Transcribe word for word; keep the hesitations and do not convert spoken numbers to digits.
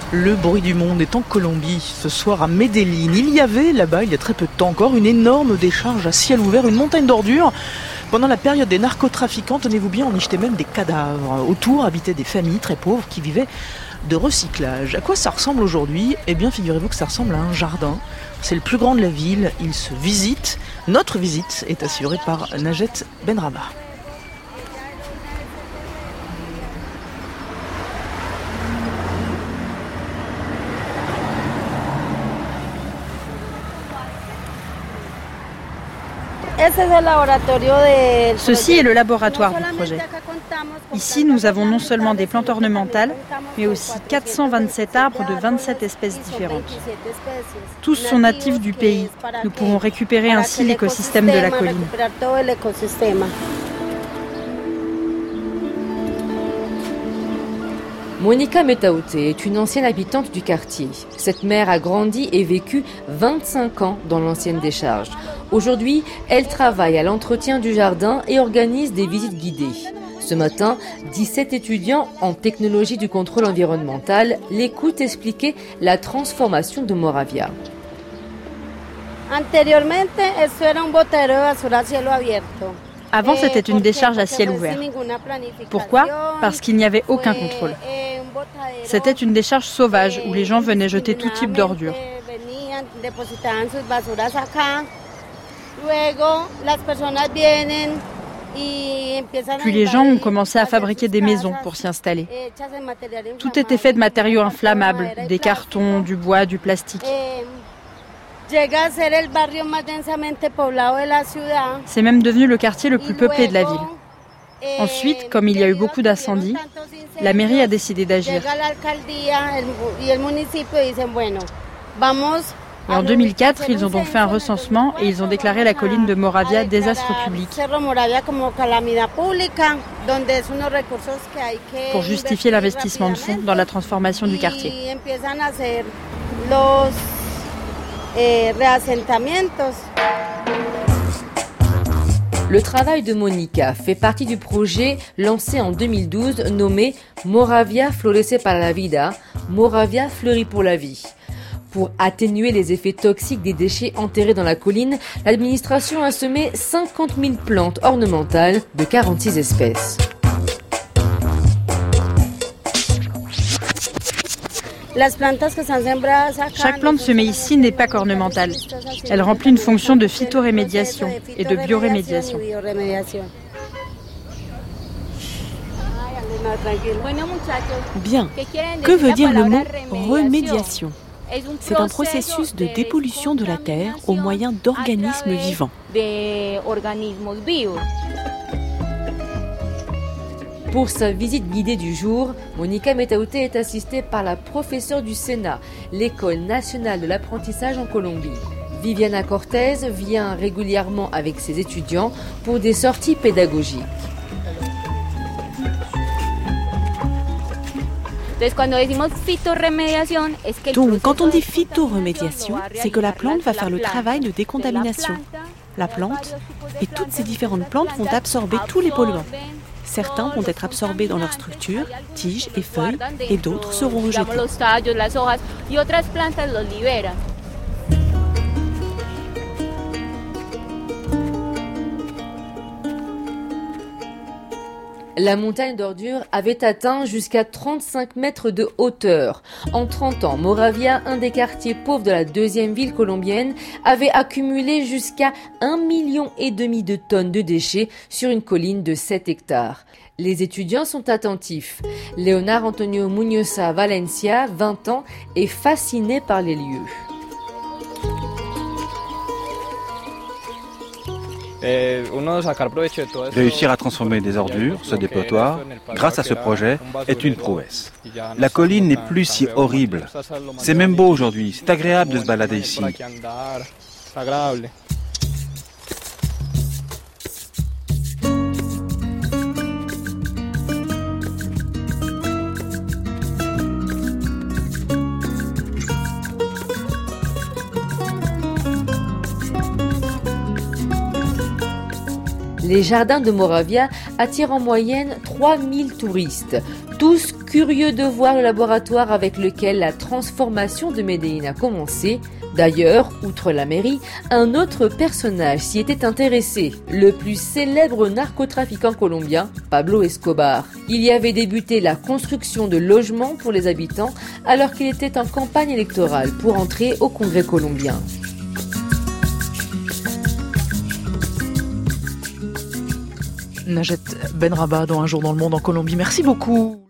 Le bruit du monde est en Colombie. Ce soir à Medellín, il y avait là-bas, il y a très peu de temps encore, une énorme décharge à ciel ouvert, une montagne d'ordures. Pendant la période des narcotrafiquants, tenez-vous bien, on y jetait même des cadavres. Autour habitaient des familles très pauvres qui vivaient de recyclage. À quoi ça ressemble aujourd'hui ? Eh bien, figurez-vous que ça ressemble à un jardin. C'est le plus grand de la ville, il se visite. Notre visite est assurée par Najet Benraba. Ceci est le laboratoire du projet. Ici, nous avons non seulement des plantes ornementales, mais aussi quatre cent vingt-sept arbres de vingt-sept espèces différentes. Tous sont natifs du pays. Nous pouvons récupérer ainsi l'écosystème de la colline. Monica Metaute est une ancienne habitante du quartier. Cette mère a grandi et vécu vingt-cinq ans dans l'ancienne décharge. Aujourd'hui, elle travaille à l'entretien du jardin et organise des visites guidées. Ce matin, dix-sept étudiants en technologie du contrôle environnemental l'écoutent expliquer la transformation de Moravia. Avant, c'était une décharge à ciel ouvert. Pourquoi ? Parce qu'il n'y avait aucun contrôle. C'était une décharge sauvage où les gens venaient jeter tout type d'ordures. Puis les gens ont commencé à fabriquer des maisons pour s'y installer. Tout était fait de matériaux inflammables, des cartons, du bois, du plastique. C'est même devenu le quartier le plus peuplé de la ville. Ensuite, comme il y a eu beaucoup d'incendies, la mairie a décidé d'agir. Et en deux mille quatre, ils ont donc fait un recensement et ils ont déclaré la colline de Moravia désastre public pour justifier l'investissement de fonds dans la transformation du quartier. Le travail de Monica fait partie du projet lancé en deux mille douze nommé Moravia Florece para la Vida, Moravia fleurit pour la vie. Pour atténuer les effets toxiques des déchets enterrés dans la colline, l'administration a semé cinquante mille plantes ornementales de quarante-six espèces. Chaque plante semée ici n'est pas qu'ornementale. Elle remplit une fonction de phytorémédiation et de biorémédiation. Bien. Que veut dire le mot remédiation ? C'est un processus de dépollution de la terre au moyen d'organismes vivants. Pour sa visite guidée du jour, Monica Metaute est assistée par la professeure du Sénat, l'École nationale de l'apprentissage en Colombie. Viviana Cortez vient régulièrement avec ses étudiants pour des sorties pédagogiques. Donc, quand on dit phytoremédiation, c'est que la plante va faire le travail de décontamination. La plante et toutes ces différentes plantes vont absorber tous les polluants. Certains vont être absorbés dans leur structure, tiges et feuilles, et d'autres seront rejetés. La montagne d'ordures avait atteint jusqu'à trente-cinq mètres de hauteur. En trente ans, Moravia, un des quartiers pauvres de la deuxième ville colombienne, avait accumulé jusqu'à un million et demi de tonnes de déchets sur une colline de sept hectares. Les étudiants sont attentifs. Leonard Antonio Muñoza Valencia, vingt ans, est fasciné par les lieux. Réussir à transformer des ordures, ce dépotoir, grâce à ce projet, est une prouesse. La colline n'est plus si horrible. C'est même beau aujourd'hui, c'est agréable de se balader ici. Les jardins de Moravia attire en moyenne trois mille touristes, tous curieux de voir le laboratoire avec lequel la transformation de Medellín a commencé. D'ailleurs, outre la mairie, un autre personnage s'y était intéressé, le plus célèbre narcotrafiquant colombien, Pablo Escobar. Il y avait débuté la construction de logements pour les habitants alors qu'il était en campagne électorale pour entrer au Congrès colombien. Najet Benrabah dans Un jour dans le monde en Colombie. Merci beaucoup.